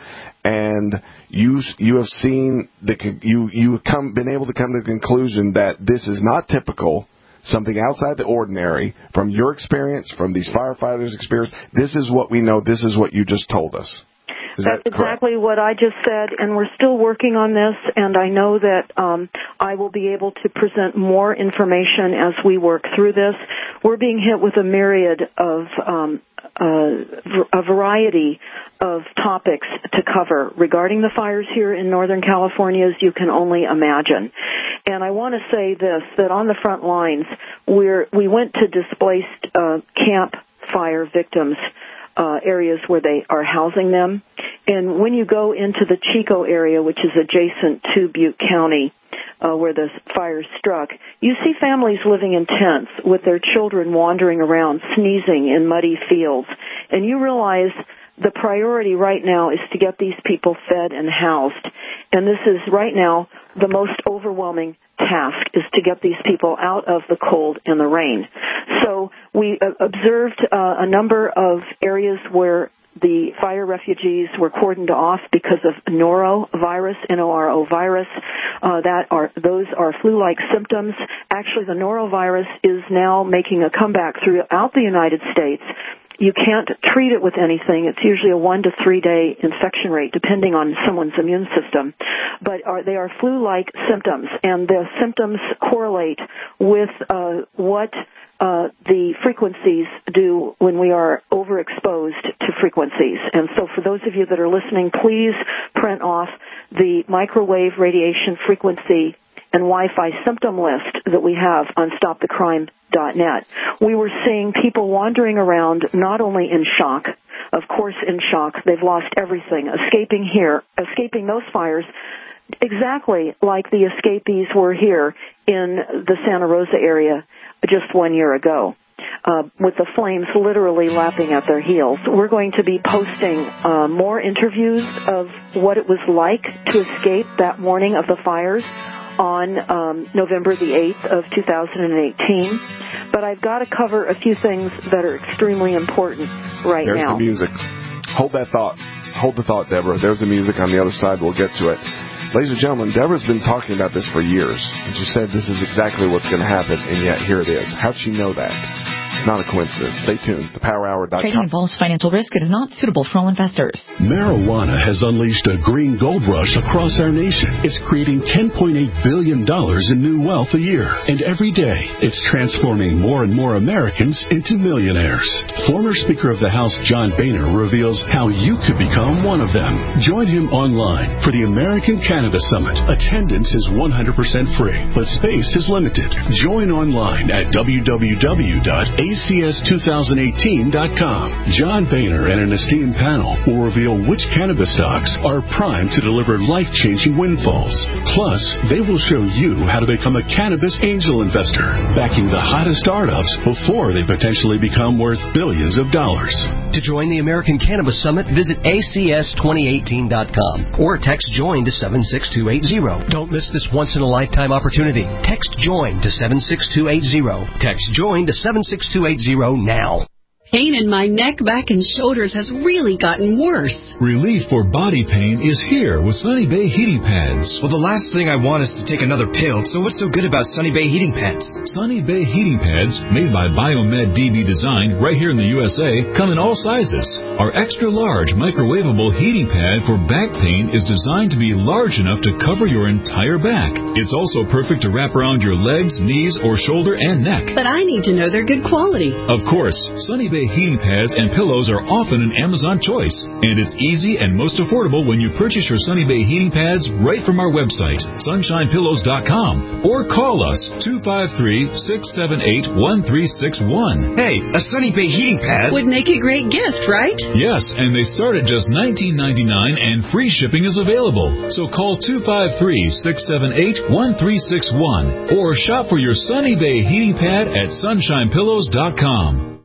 And you you have seen the you you have come been able to come to the conclusion that this is not typical, something outside the ordinary from your experience, from these firefighters' experience. This is what we know. This is what you just told us. Is That's that exactly what I just said, and we're still working on this, and I know that um, I will be able to present more information as we work through this. We're being hit with a myriad of um, uh, a variety of topics to cover regarding the fires here in Northern California, as you can only imagine. And I want to say this, that on the front lines, we're, we went to displaced uh, camp fire victims Uh, areas where they are housing them. And when you go into the Chico area, which is adjacent to Butte County, uh, where the fire struck, you see families living in tents with their children wandering around, sneezing in muddy fields. And you realize the priority right now is to get these people fed and housed. And this is right now the most overwhelming task, is to get these people out of the cold and the rain. So we uh, observed uh, a number of areas where the fire refugees were cordoned off because of norovirus, N O R O virus. Uh, that are those are flu-like symptoms. Actually, the norovirus is now making a comeback throughout the United States. You can't treat it with anything. It's usually a one to three day infection rate, depending on someone's immune system. But are, they are flu-like symptoms, and the symptoms correlate with uh, what uh, the frequencies do when we are overexposed to frequencies. And so for those of you that are listening, please print off the microwave radiation frequency and Wi-Fi symptom list that we have on stop the crime dot net. We were seeing people wandering around not only in shock, of course in shock, they've lost everything, escaping here, escaping those fires, exactly like the escapees were here in the Santa Rosa area just one year ago. Uh, with the flames literally lapping at their heels. We're going to be posting uh, more interviews of what it was like to escape that morning of the fires on um, November the eighth of two thousand eighteen. But I've got to cover a few things that are extremely important right There's now. There's the music. Hold that thought. Hold the thought, Deborah. There's the music on the other side. We'll get to it. Ladies and gentlemen, Deborah's been talking about this for years. And she said this is exactly what's going to happen, and yet here it is. How'd she know that? Not a coincidence. Stay tuned. the power hour dot com. Trading involves financial risk. It is not suitable for all investors. Marijuana has unleashed a green gold rush across our nation. It's creating ten point eight billion dollars in new wealth a year. And every day, it's transforming more and more Americans into millionaires. Former Speaker of the House John Boehner reveals how you could become one of them. Join him online for the American Cannabis Summit. Attendance is one hundred percent free, but space is limited. Join online at w w w dot a c s two thousand eighteen dot com. John Boehner and an esteemed panel will reveal which cannabis stocks are primed to deliver life-changing windfalls. Plus, they will show you how to become a cannabis angel investor, backing the hottest startups before they potentially become worth billions of dollars. To join the American Cannabis Summit, visit a c s twenty eighteen dot com or text JOIN to seven six two eight zero. Don't miss this once-in-a-lifetime opportunity. Text JOIN to seven six two eight zero. Text JOIN to seven six two eight zero now. Pain in my neck, back, and shoulders has really gotten worse. Relief for body pain is here with Sunny Bay Heating Pads. Well, the last thing I want is to take another pill, so what's so good about Sunny Bay Heating Pads? Sunny Bay Heating Pads, made by Biomed D B Design right here in the U S A, come in all sizes. Our extra-large microwavable heating pad for back pain is designed to be large enough to cover your entire back. It's also perfect to wrap around your legs, knees, or shoulder and neck. But I need to know they're good quality. Of course, Sunny Bay heating pads and pillows are often an Amazon choice, and it's easy and most affordable when you purchase your Sunny Bay heating pads right from our website, sunshine pillows dot com, or call us two five three, six seven eight, one three six one. Hey, a Sunny Bay heating pad would make a great gift, right? Yes, and they start at just nineteen ninety-nine, and free shipping is available. So call two five three, six seven eight, one three six one or shop for your Sunny Bay heating pad at sunshine pillows dot com.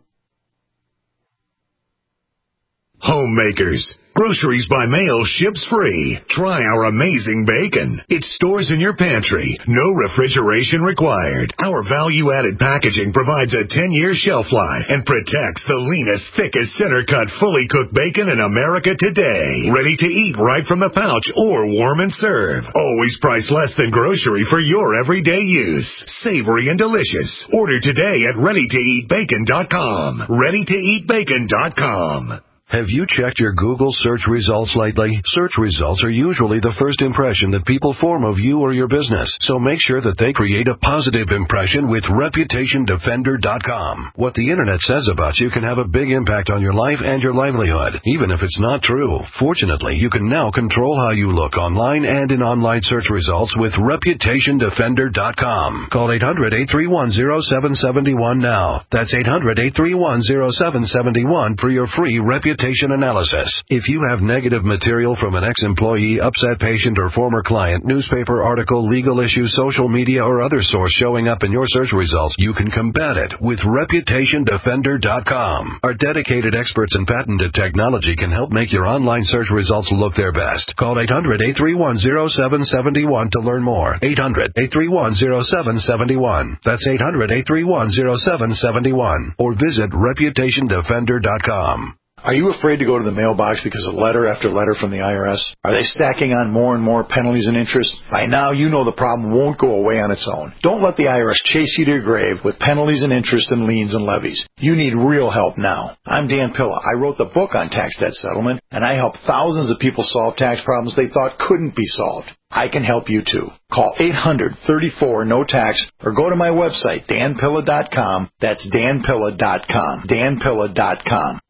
Homemakers. Groceries by mail ships free. Try our amazing bacon. It stores in your pantry. No refrigeration required. Our value-added packaging provides a ten-year shelf life and protects the leanest, thickest, center-cut, fully cooked bacon in America today. Ready to eat right from the pouch or warm and serve. Always priced less than grocery for your everyday use. Savory and delicious. Order today at ready to eat bacon dot com. ready to eat bacon dot com. Have you checked your Google search results lately? Search results are usually the first impression that people form of you or your business, so make sure that they create a positive impression with reputation defender dot com. What the internet says about you can have a big impact on your life and your livelihood, even if it's not true. Fortunately, you can now control how you look online and in online search results with reputation defender dot com. Call eight hundred, eight three one, zero seven seven one now. That's eight hundred, eight three one, zero seven seven one for your free reputation analysis. If you have negative material from an ex-employee, upset patient, or former client, newspaper article, legal issue, social media, or other source showing up in your search results, you can combat it with reputation defender dot com. Our dedicated experts in patented technology can help make your online search results look their best. Call eight hundred, eight three one, zero seven seven one to learn more. eight hundred, eight three one, zero seven seven one. That's eight hundred, eight three one, zero seven seven one. Or visit reputation defender dot com. Are you afraid to go to the mailbox because of letter after letter from the I R S? Are they stacking on more and more penalties and interest? By now, you know the problem won't go away on its own. Don't let the I R S chase you to your grave with penalties and interest and liens and levies. You need real help now. I'm Dan Pilla. I wrote the book on tax debt settlement, and I help thousands of people solve tax problems they thought couldn't be solved. I can help you too. Call eight hundred, thirty-four, no tax or go to my website, dan pilla dot com. That's dan pilla dot com. dan pilla dot com.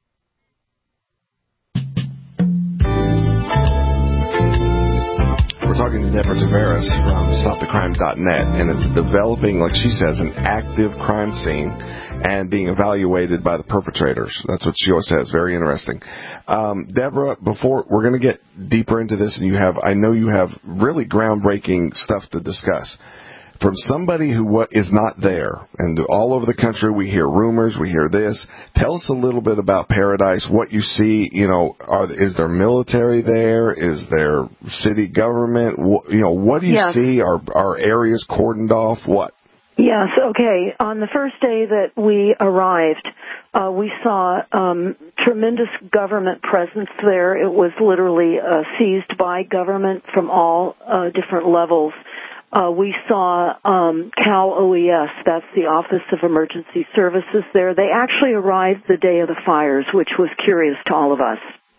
We're talking to Deborah Tavares from stop the crime dot net, and it's developing, like she says, an active crime scene and being evaluated by the perpetrators. That's what she always says. Very interesting. Um, Deborah, before we're going to get deeper into this, and you have, I know you have really groundbreaking stuff to discuss. From somebody who what is not there, and all over the country we hear rumors, we hear this. Tell us a little bit about Paradise, what you see. You know, are, is there military there? Is there city government? What, you know, what do you yes. see? Are are areas cordoned off? What? Yes, okay. On the first day that we arrived, uh, we saw um, tremendous government presence there. It was literally uh, seized by government from all uh, different levels. Uh, we saw um, Cal O E S, that's the Office of Emergency Services there. They actually arrived the day of the fires, which was curious to all of us.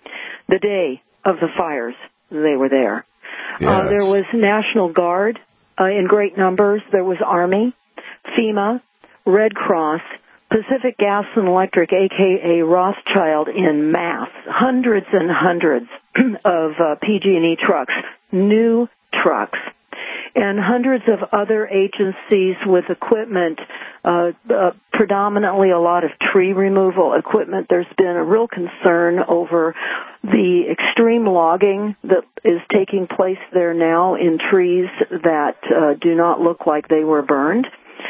The day of the fires, they were there. Yes. Uh, there was National Guard uh, in great numbers. There was Army, FEMA, Red Cross, Pacific Gas and Electric, a k a. Rothschild, in mass. Hundreds and hundreds of uh, P G and E trucks, new trucks, and hundreds of other agencies with equipment, uh, uh, predominantly a lot of tree removal equipment. There's been a real concern over the extreme logging that is taking place there now in trees that uh, do not look like they were burned.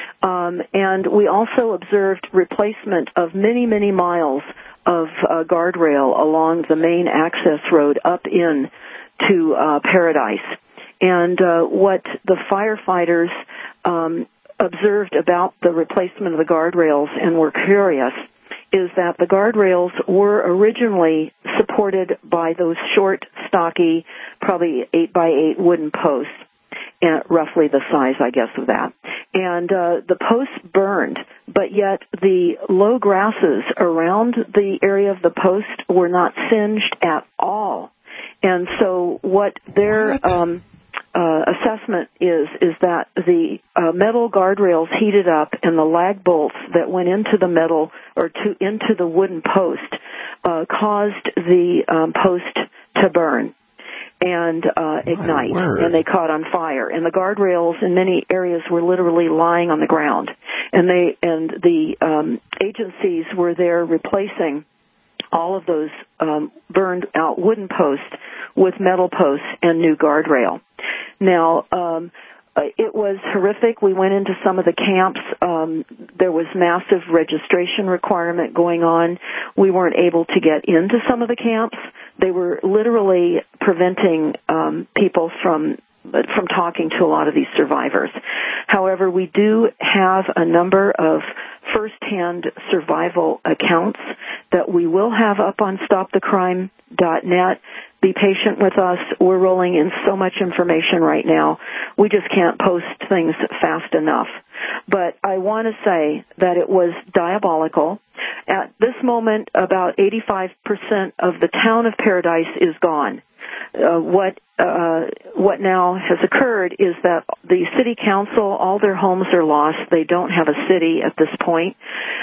Um, and we also observed replacement of many, many miles of uh, guardrail along the main access road up in to uh, Paradise. And uh, what the firefighters um, observed about the replacement of the guardrails and were curious is that the guardrails were originally supported by those short, stocky, probably eight by eight wooden posts, and roughly the size, I guess, of that. And uh, the posts burned, but yet the low grasses around the area of the post were not singed at all. And so what their um, uh, assessment is, is that the uh, metal guardrails heated up and the lag bolts that went into the metal or to into the wooden post uh, caused the um, post to burn and uh, ignite, and they caught on fire. And the guardrails in many areas were literally lying on the ground, and they and the um, agencies were there replacing all of those um, burned out wooden posts with metal posts and new guardrail. Now, um, it was horrific. We went into some of the camps. Um, there was massive registration requirement going on. We weren't able to get into some of the camps. They were literally preventing um, people from from talking to a lot of these survivors. However, we do have a number of first-hand survival accounts that we will have up on stop the crime dot net. Be patient with us. We're rolling in so much information right now. We just can't post things fast enough. But I want to say that it was diabolical. At this moment, about eighty-five percent of the town of Paradise is gone. Uh, what uh, what now has occurred is that the city council, all their homes are lost. They don't have a city at this point.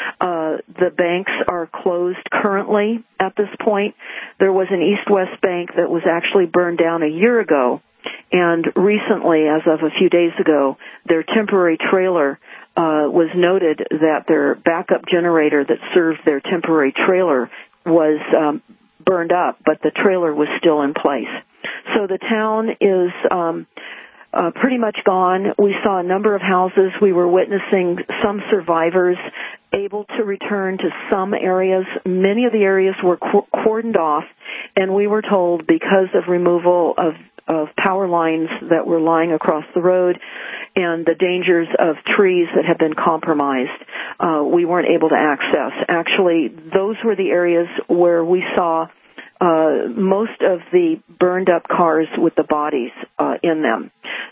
Uh, the banks are closed currently at this point. There was an East-West Bank that was actually burned down a year ago, and recently, as of a few days ago, their temporary trailer uh, was noted that their backup generator that served their temporary trailer was um, burned up, but the trailer was still in place. So the town is um, uh, pretty much gone. We saw a number of houses. We were witnessing some survivors able to return to some areas. Many of the areas were qu- cordoned off, and we were told because of removal of of power lines that were lying across the road and the dangers of trees that had been compromised, uh, we weren't able to access. Actually, those were the areas where we saw uh, most of the burned up cars with the bodies uh, in them.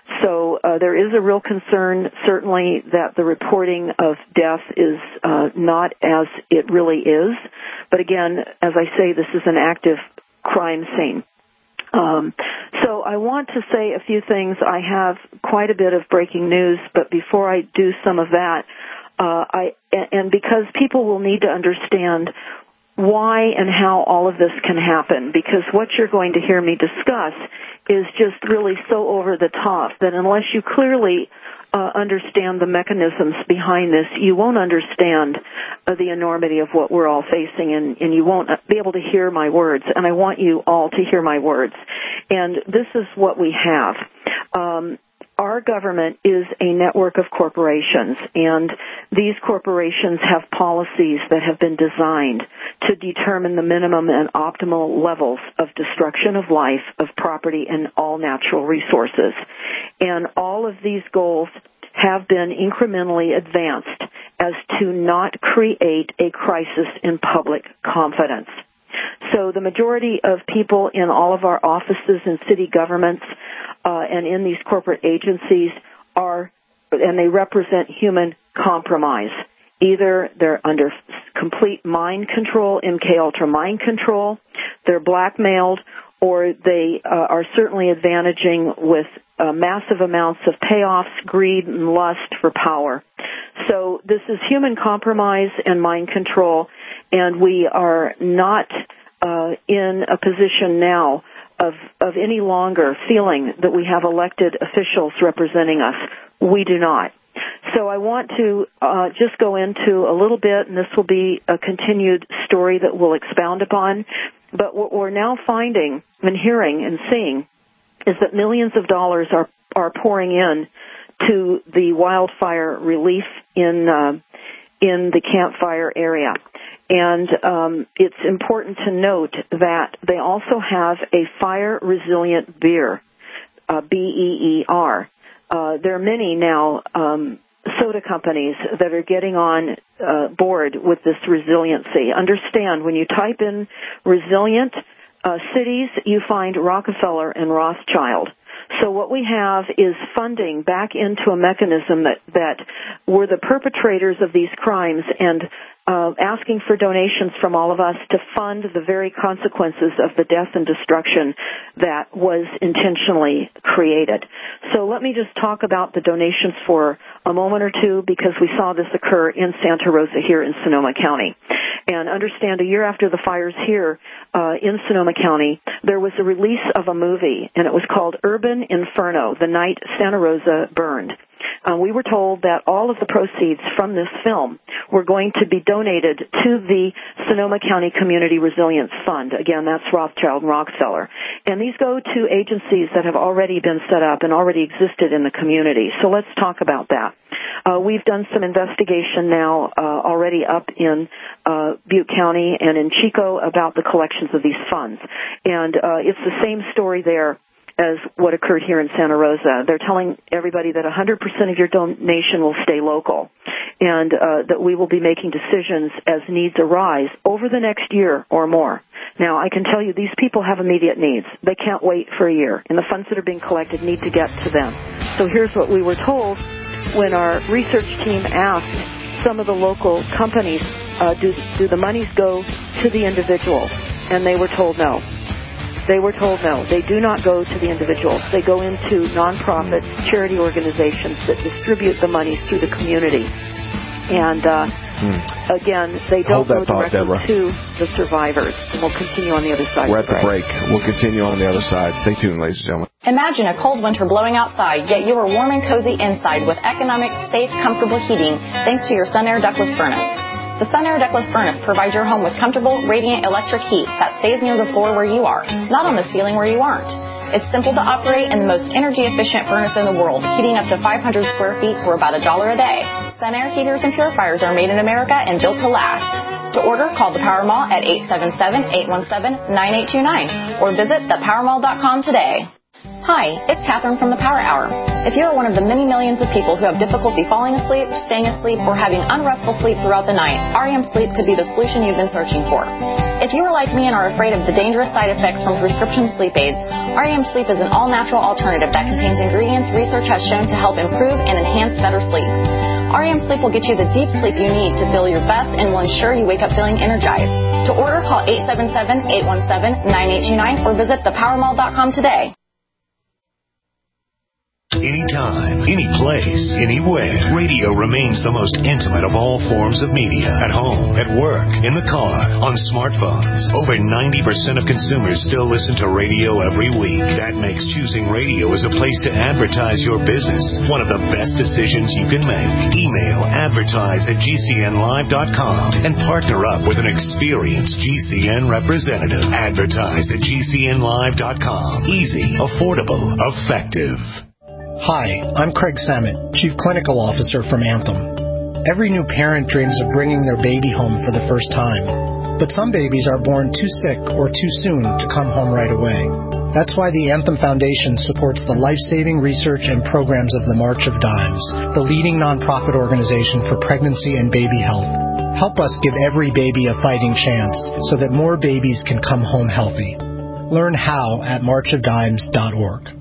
So uh, there is a real concern, certainly, that the reporting of death is uh, not as it really is. But again, as I say, this is an active crime scene. Um, so I want to say a few things. I have quite a bit of breaking news, but before I do some of that, uh, I and because people will need to understand why and how all of this can happen, because what you're going to hear me discuss is just really so over the top that unless you clearly uh, understand the mechanisms behind this, you won't understand uh, the enormity of what we're all facing, and, and you won't be able to hear my words. And I want you all to hear my words. And this is what we have. Um, Our government is a network of corporations, and these corporations have policies that have been designed to determine the minimum and optimal levels of destruction of life, of property, and all natural resources. And all of these goals have been incrementally advanced as to not create a crisis in public confidence. So the majority of people in all of our offices and city governments uh, and in these corporate agencies are, and they represent human compromise. Either they're under complete mind control, M K Ultra mind control, they're blackmailed, or they uh, are certainly advantaging with uh, massive amounts of payoffs, greed, and lust for power. So this is human compromise and mind control, and we are not uh, in a position now of, of any longer feeling that we have elected officials representing us. We do not. So I want to uh, just go into a little bit, and this will be a continued story that we'll expound upon. But what we're now finding and hearing and seeing is that millions of dollars are, are pouring in to the wildfire relief in uh, in the Camp Fire area. And um, it's important to note that they also have a fire-resilient beer, uh, B E E R. Uh, there are many now um, soda companies that are getting on uh, board with this resiliency. Understand, when you type in resilient uh, cities, you find Rockefeller and Rothschild. So what we have is funding back into a mechanism that, that were the perpetrators of these crimes and uh, asking for donations from all of us to fund the very consequences of the death and destruction that was intentionally created. So let me just talk about the donations for a moment or two, because we saw this occur in Santa Rosa here in Sonoma County. And understand, a year after the fires here uh, in Sonoma County, there was a release of a movie, and it was called Urban Inferno, The Night Santa Rosa Burned. Uh, we were told that all of the proceeds from this film were going to be donated to the Sonoma County Community Resilience Fund. Again, that's Rothschild and Rockefeller. And these go to agencies that have already been set up and already existed in the community. So let's talk about that. Uh, we've done some investigation now uh, already up in uh, Butte County and in Chico about the collections of these funds. And uh, it's the same story there as what occurred here in Santa Rosa. They're telling everybody that one hundred percent of your donation will stay local, and uh, that we will be making decisions as needs arise over the next year or more. Now, I can tell you these people have immediate needs. They can't wait for a year, and the funds that are being collected need to get to them. So here's what we were told when our research team asked some of the local companies, uh, do, do the monies go to the individuals? And they were told no. They were told no. They do not go to the individuals. They go into nonprofit charity organizations that distribute the monies through the community. And, uh, hmm. again, they don't go thought, directly Deborah. to the survivors. And we'll continue on the other side. We're at the break. We'll continue on the other side. Stay tuned, ladies and gentlemen. Imagine a cold winter blowing outside, yet you are warm and cozy inside with economic, safe, comfortable heating thanks to your Sunair ductless furnace. The Sunair ductless furnace provides your home with comfortable, radiant electric heat that stays near the floor where you are, not on the ceiling where you aren't. It's simple to operate and the most energy-efficient furnace in the world, heating up to five hundred square feet for about a dollar a day. Sunair heaters and purifiers are made in America and built to last. To order, call the Power Mall at eight seven seven, eight one seven, nine eight two nine or visit the power mall dot com today. Hi, it's Catherine from the Power Hour. If you are one of the many millions of people who have difficulty falling asleep, staying asleep, or having unrestful sleep throughout the night, R E M Sleep could be the solution you've been searching for. If you are like me and are afraid of the dangerous side effects from prescription sleep aids, R E M Sleep is an all-natural alternative that contains ingredients research has shown to help improve and enhance better sleep. R E M Sleep will get you the deep sleep you need to feel your best and will ensure you wake up feeling energized. To order, call eight seven seven, eight one seven, nine eight two nine or visit the power mall dot com today. Anytime, any place, anywhere. Radio remains the most intimate of all forms of media. At home, at work, in the car, on smartphones. Over ninety percent of consumers still listen to radio every week. That makes choosing radio as a place to advertise your business one of the best decisions you can make. Email advertise at G C N live dot com and partner up with an experienced G C N representative. Advertise at G C N live dot com. Easy, affordable, effective. Hi, I'm Craig Samet, Chief Clinical Officer from Anthem. Every new parent dreams of bringing their baby home for the first time. But some babies are born too sick or too soon to come home right away. That's why the Anthem Foundation supports the life-saving research and programs of the March of Dimes, the leading nonprofit organization for pregnancy and baby health. Help us give every baby a fighting chance so that more babies can come home healthy. Learn how at march of dimes dot org.